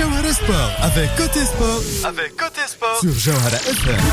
Jawhara Sport avec Côté Sport sur Jawhara FM.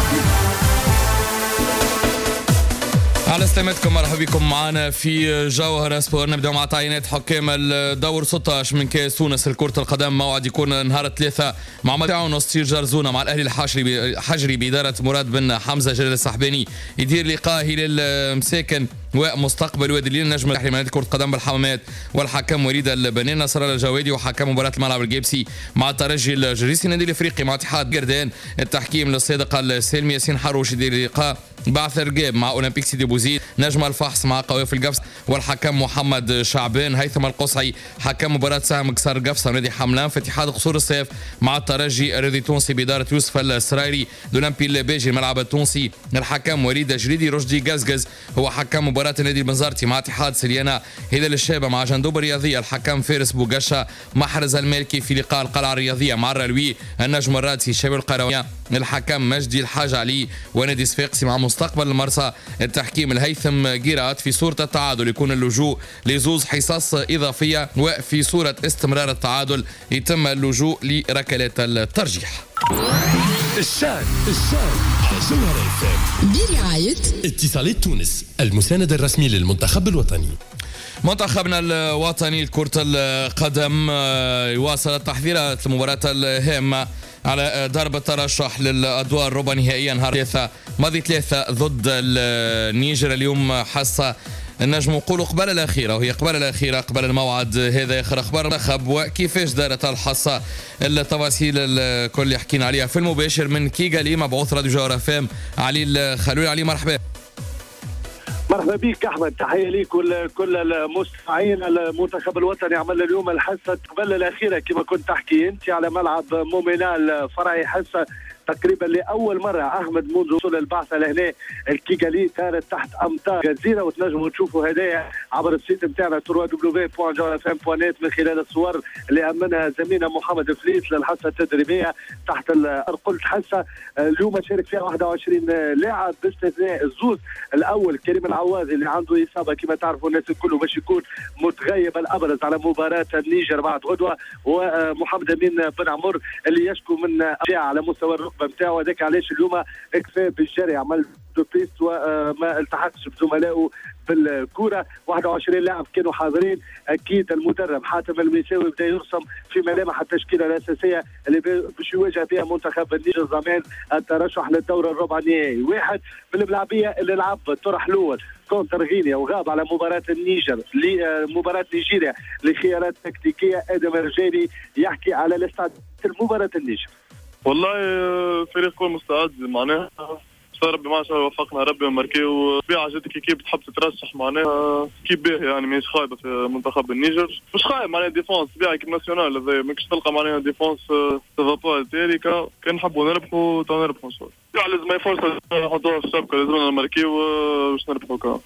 على سلامتكم، مرحبا بكم معنا في جوهرة سبور. نبدأ مع تعيينات حكام الدور 16 من كأس تونس لكرة القدم. موعد يكون نهار 3 مع مدعو نصير جرزونة مع الأهلي الحجري بإدارة مراد بن حمزة. جلال السحباني يدير لقاء هلال مساكن ومستقبل وادي الليل. نجم الأهلي من كرة القدم بالحمامات والحكم وليد البنين. نصر الله الجوادي وحكم مباراة الملعب الجيبسي مع الترجي الجريسي. النادي الافريقي مع اتحاد قردان. التحكيم للصادق السالمي. ياسين حروش يدير لقاء بعث رقاب مع اولمبيك سيدي بوزيد. نجم الفحص مع قوافل القفص والحكم محمد شعبان. هيثم القصعي حكم مباراة سهم كسر قفصة نادي حملان. في اتحاد قصور الصيف مع الترجي الرياضي التونسي بإدارة يوسف السرايري. دولمبي الباجي الملعب التونسي. الحكم وليد جريدي. رشدي قزقز هو حكم مباراة النادي البنزرتي مع اتحاد سليانا. هلال الشابة مع جندوب الرياضية. الحكم فارس بوقشة. محرز المالكي في لقاء القلعة الرياضية مع الرلوي. النجم الرادسي شباب القروية. الحكم مجدي الحاج علي ونادي صفاقسي مع مستقبل المرسى. التحكيم الهيثم قيرات. في صورة التعادل يكون اللجوء لزوز حصص إضافية، وفي صورة استمرار التعادل يتم اللجوء لركلات الترجيح. الشان جوهرة FM برعاية اتصالات تونس، المساند الرسمي للمنتخب الوطني. منتخبنا الوطني لكرة القدم يواصل التحضيرات للمباراة الهامة على درب الترشح للأدوار ربع نهائيا نهار 3 ماضي 3 ضد النيجر. اليوم حصة النجم نقولوا قبل الأخيرة، وهي قبل الأخيرة قبل الموعد هذا. آخر أخبار المنتخب وكيفاش دارت الحصة. التفاصيل الكل اللي حكينا عليها في المباشر من كيغالي مبعوث راديو جوهرة FM علي الخلول. علي مرحبا. مرحبا بك احمد، تحيه ليك وكل المستمعين. المنتخب الوطني عمل اليوم الحصه قبل الاخيره كما كنت تحكي انت على ملعب مومينال فرعي. حصه تقريبا لاول مره احمد منذ وصول البعثه لهنا الكيغالي كانت تحت امطار غزيره، وتنجموا تشوفوا هدايا عبر السيت نتاعنا www.jawharafm.net من خلال الصور اللي امنها زميلنا محمد فليس للحصه التدريبيه تحت قلت حصه اليوم شارك فيها 21 لاعب باستثناء الزوز الاول كريم العوازي اللي عنده اصابه كما تعرفوا الناس الكل باش يكون متغيب الابرز على مباراه النيجر بعد غدوه، ومحمد امين بن عمر اللي يشكو من اشعه على مستوى الركبه نتاعو. هذاك علاش اليوم اكفى بالجري عمل دو بيست وما التحقش بزملائه بالكوره. 21 لاعب كانوا حاضرين. اكيد المدرب حاتم الميساوي بدا يرسم في ملامح التشكيله الاساسيه اللي باش يواجه بها منتخب النيجر ضمان الترشح للدور الربع النهائي. واحد من الملاعبيه اللي لعب الطرح الاول كونتر غينيا وغاب على مباراه النيجر لمباراه نيجيريا لخيارات تكتيكيه. ادم الرجالي يحكي على الاستعداد لمباراه النيجر. والله فريق كل مستعد معناها، ربي ما شاء الله وفقنا ربي وماركيو بيع جد كيف بتحب تترشح معناها كيف باهي يعني مش خايبه في منتخب النيجر، مش خايب معناها ديفونس بيع كيف ناسيونال زي ماكش تلقى معناها ديفونس تفابا تاريكا. كان نحبوا نربحوا نربحوا ان شاء الله. لازم اي فرصه نحطوها في الشبكه، لازم ماركيو باش نربحوا كا.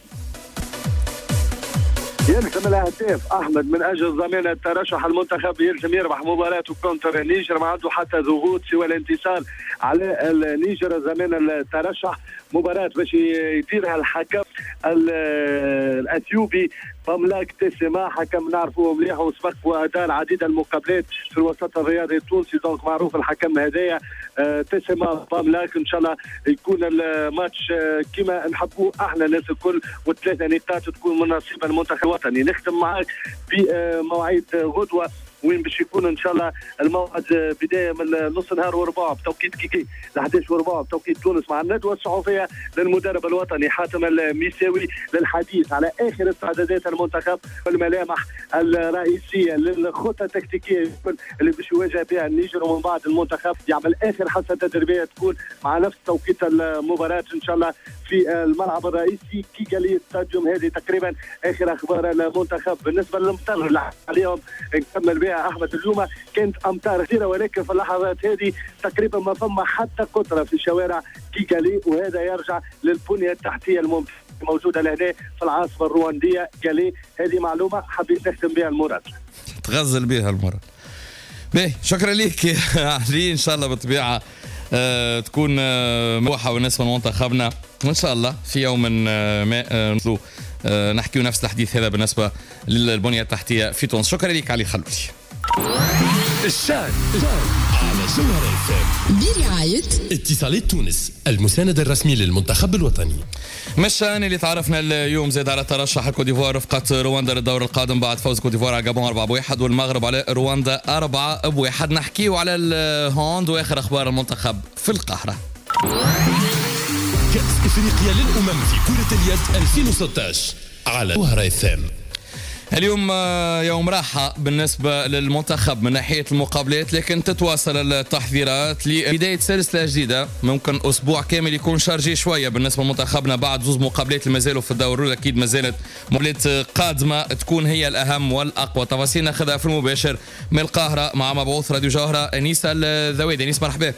يلزم الاهداف احمد من اجل ضمان الترشح. المنتخب يلزم يربح مباراته كونتر النيجر، ما عنده حتى ضغوط سوى الانتصار على النيجر ضمان الترشح. مباراه باش يديرها الحكم الاثيوبي باملاك تسما، حكم نعرفوه مليح وسبق وادار عديد المقابلات في الوسط الرياضي التونسي، دونك معروف الحكم هذايا تسما باملاك. ان شاء الله يكون الماتش كما نحبوه احنا الناس الكل، والثلاثه نقاط تكون من نصيب المنتخب الوطني. نختم معاك بمواعيد غدوه وين باش يكون ان شاء الله الموعد بدايه من نص نهار وربع بتوقيت كيكي ل 11 وربع بتوقيت تونس مع الندوه الصحفيه للمدرب الوطني حاتم الميساوي للحديث على اخر استعدادات المنتخب والملامح الرئيسيه للخطه التكتيكيه اللي باش يواجه بها النيجر، ومن بعد المنتخب يعمل اخر حصه تدريبيه تكون مع نفس توقيت المباراه ان شاء الله في الملعب الرئيسي كيغالي ستاديوم. هذه تقريبا اخر اخبار المنتخب. بالنسبه للامطار اللي عليهم نكمل بها احمد، اليوم كانت امطار كثيره ولكن في اللحظات هذه تقريبا ما فما حتى قطره في شوارع كيغالي، وهذا يرجع للبنيه التحتيه الموجوده لهنا في العاصمه الروانديه كالي. هذه معلومه حبيت نختم بها المراد، تغزل بها المراد. باهي شكرا لك يا علي، ان شاء الله بالطبيعه تكون موحة بالنسبة لمنتخبنا وإن شاء الله في يوم ما نحكي نفس الحديث هذا بالنسبة للبنية التحتية في تونس. شكرا لك علي خلولي. الشان على جوهرة FM برعاية اتصالات تونس المساند الرسمي للمنتخب الوطني. مشان اللي تعرفنا اليوم زاد على ترشح كوديفوار رفقة رواندا للدور القادم بعد فوز كوديفوار على جابون 4-1 والمغرب على رواندا 4-1. نحكيو على الهوند واخر اخبار المنتخب في القاهرة. كأس افريقيا للأمم في كرة اليد 2016 على جوهرة FM. اليوم يوم راحة بالنسبة للمنتخب من ناحية المقابلات، لكن تتواصل التحضيرات لبداية سلسلة جديدة. ممكن أسبوع كامل يكون شارجي شوية بالنسبة لمنتخبنا بعد زوز مقابلات اللي مازالوا في الدور الأول. أكيد مازالت مقابلات قادمة تكون هي الأهم والأقوى. تفاصيل ناخذها في المباشر من القاهرة مع مبعوث راديو جوهرة أنيس الذويدي. أنيس مرحبا.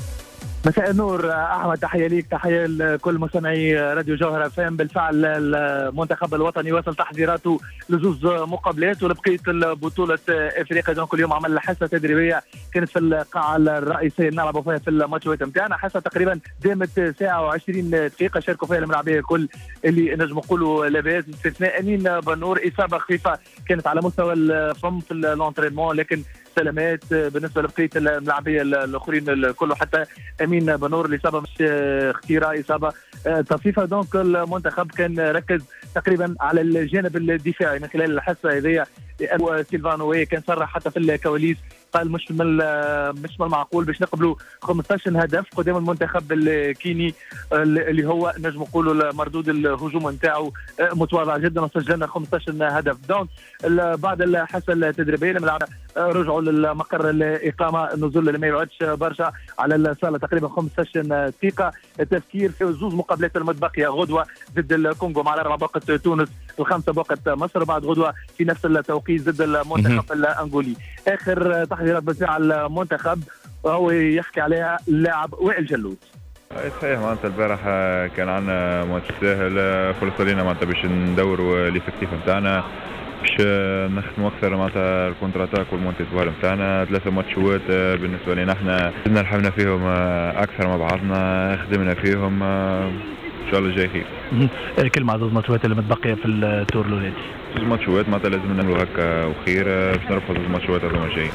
مساء النور احمد، تحيه ليك، تحيه لكل مستمعي راديو جوهره FM. بالفعل المنتخب الوطني واصل تحضيراته لزوز مقابلات ولبقيه البطوله افريقيا. دونك اليوم عمل حصه تدريبيه كانت في القاعه الرئيسيه اللي نلعبوا فيها في الماتشات نتاعنا. حصه تقريبا دامت ساعه و20 دقيقه شاركوا فيها الملاعبيه الكل اللي نجم نقولوا لاباس، باستثناء امين بنور. اصابه خفيفه كانت على مستوى الفم في الانترينمون، لكن سلامات بالنسبه لبقيه الملاعبيه الاخرين الكل، حتى امين بنور الاصابه مش خطيره، اصابه طفيفه. دونك المنتخب كان ركز تقريبا على الجانب الدفاعي من خلال الحصه هذه. سيلفانو كان صرح حتى في الكواليس، قال مش من المعقول باش نقبلوا 15 هدف قدام المنتخب الكيني اللي هو نجم نقولوا مردود الهجوم نتاعو متواضع جدا، وسجلنا 15 هدف. دونك بعد الحصه التدريبيه لما رجعوا للمقر الاقامه، النزول اللي ما يبعدش برشا على الصاله تقريبا 15 دقيقه. التفكير في زوز مقابلات المتبقيه، غدوه ضد الكونغو مع 4 بوقت تونس، 5 بوقت مصر، بعد غدوه في نفس التوقيت ضد المنتخب الانغولي. اخر تحضيرات بتاع المنتخب وهو يحكي عليها اللاعب وائل جلود. صحيح، معناتها البارح كان عندنا ماتش ساهل، خلص علينا معناتها باش ندوروا ليفكتيف نتاعنا، باش نخدموا اكثر معناتها الكونتر اتاك والمونتي فوال نتاعنا. 3 ماتشات بالنسبه لنا احنا زدنا لحقنا فيهم اكثر مع بعضنا، خدمنا فيهم، ان شاء الله جاي خير. كلمه على 2 ماتشات اللي متبقيه في التور الاولاني. 2 ماتشات معناتها لازم نعملوا هكا وخير باش نرفعوا 2 ماتشات هذوما جايين.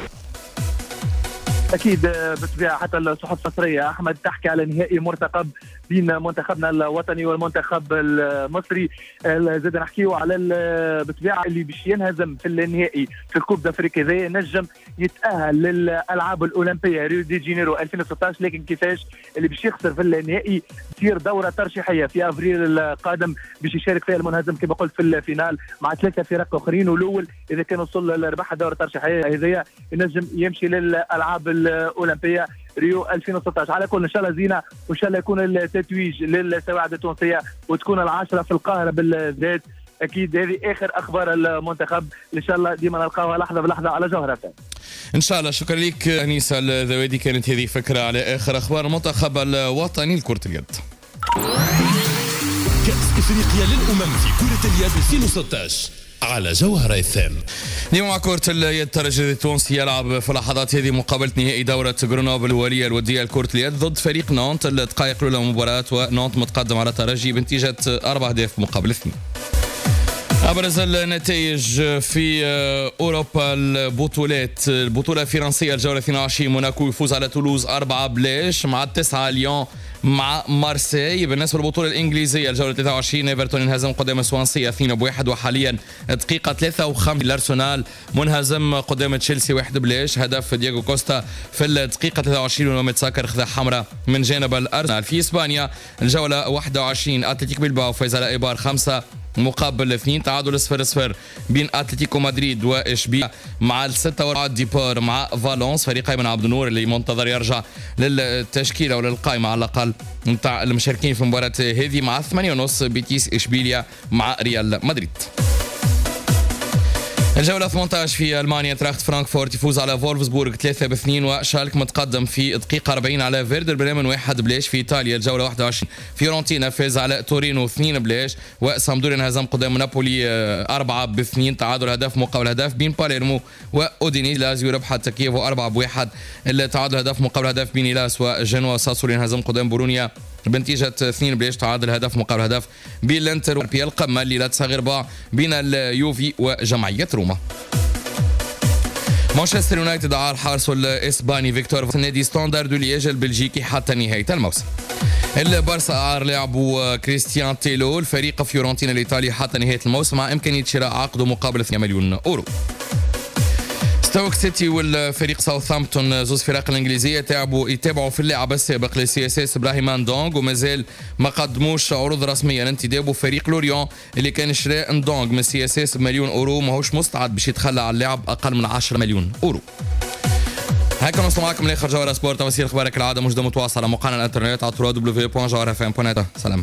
اكيد بالطبيعه حتى الصحف المصريه احمد تحكي على نهائي مرتقب بين منتخبنا الوطني والمنتخب المصري. زاد نحكيو على بالطبيعه اللي باش ينهزم في النهائي في الكوب دافريقيا ذا نجم يتاهل للالعاب الاولمبيه ريو دي جانيرو 2016، لكن كيفاش اللي باش يخسر في النهائي تصير دوره ترشيحيه في افريل القادم باش يشارك فيها المنهزم كما قلت في الفينال مع 3 فرق اخرين، والاول اذا كان وصل لربح الدوره الترشيحيه هذيا ينجم يمشي للالعاب الاولمبيه ريو 2016. على كل ان شاء الله زينه، وان شاء الله يكون التتويج للسواعد التونسيه وتكون العاشره في القاهره بالذات. اكيد هذه اخر اخبار المنتخب، ان شاء الله ديما نلقاوها لحظه بلحظه على جوهره ان شاء الله. شكرا لك انيس الذويدي. كانت هذه فكره على اخر اخبار المنتخب الوطني لكره اليد. كأس افريقيا للأمم في كرة اليد 2016 على جوهرة FM. اليوم مع كرة اليد الترجي التونسي يلعب في اللحظات هذه مقابلة نهائي دورة غرنوبل الولية الودية لكرة اليد ضد فريق نانت. الدقائق الأولى مباراة ونانت متقدم على الترجي بنتيجة 4 أهداف مقابل 2. أبرز النتائج في أوروبا البطولات. البطولة الفرنسية الجولة 22 موناكو يفوز على تولوز 4-0 مع 9 ليون مع مارسيل. بالنسبة للبطولة الإنجليزية الجولة 23 ايفرتون انهزم قدام سوانسي 2-1، وحاليا دقيقة 53 الأرسنال منهزم قدام تشيلسي 1-0. هدف دياغو كوستا في الدقيقة 23 ومتساكر خذا حمراء من جانب الأرسنال. في إسبانيا الجولة 21 أتلتيك بيلباو فاز على إيبار 5 مقابل 2، تعادل 0-0 بين اتلتيكو مدريد واشبيليا مع 6 ديبار مع فالونس. فريق ايمن عبد النور اللي منتظر يرجع للتشكيله وللقائمه على الاقل نتاع المشاركين في المباراه هذه مع 8:30 بيتيس اشبيليا مع ريال مدريد. الجولة 18 في ألمانيا تراخت فرانكفورت يفوز على فولفسبورغ 3-2، وشالك متقدم في دقيقة 40 على فيردر بريمن 1-0. في إيطاليا الجولة 21 فيورنتينا فاز على تورينو 2-0، وسامدوريا انهزم قدام نابولي 4-2، تعادل هدف مقابل هدف بين باليرمو وأودينيز. لازيو ربحت كييفو 4-1، التعادل هدف مقابل هدف بين إلاس وجنوا. ساسولي انهزم قدام بورونيا بنتيجة 2-0، تعادل هدف مقابل هدف بين الانتر بي القمة اللي لا تصغر باع بين اليوفي وجمعية روما. مانشستر يونايتد عار حارسه الاسباني فيكتور نادي ستاندرد لييج البلجيكي حتى نهايه الموسم. البارسا عار لاعبو كريستيان تيلو الفريق فيورنتينا الايطالي حتى نهايه الموسم مع امكانيه شراء عقده مقابل 8 مليون اورو. ستوك سيتي والفريق ساوثهامبتون زوز فرق الانجليزيه يتابعوا في اللاعب السابق للسي اس اس ابراهيم دونغ ومازال ما قدموش عروض رسميه لانتدابه فريق لوريون اللي كان شراء دونغ من السي اس اس بمليون اورو ماهوش مستعد باش يتخلى على اللاعب اقل من 10 مليون اورو. هكا نوصل معكم لاخر جوهرة سبورت. توصيل اخبارك العاده مجدة متواصله على موقعنا الانترنت على www.jawharafm.net. سلام.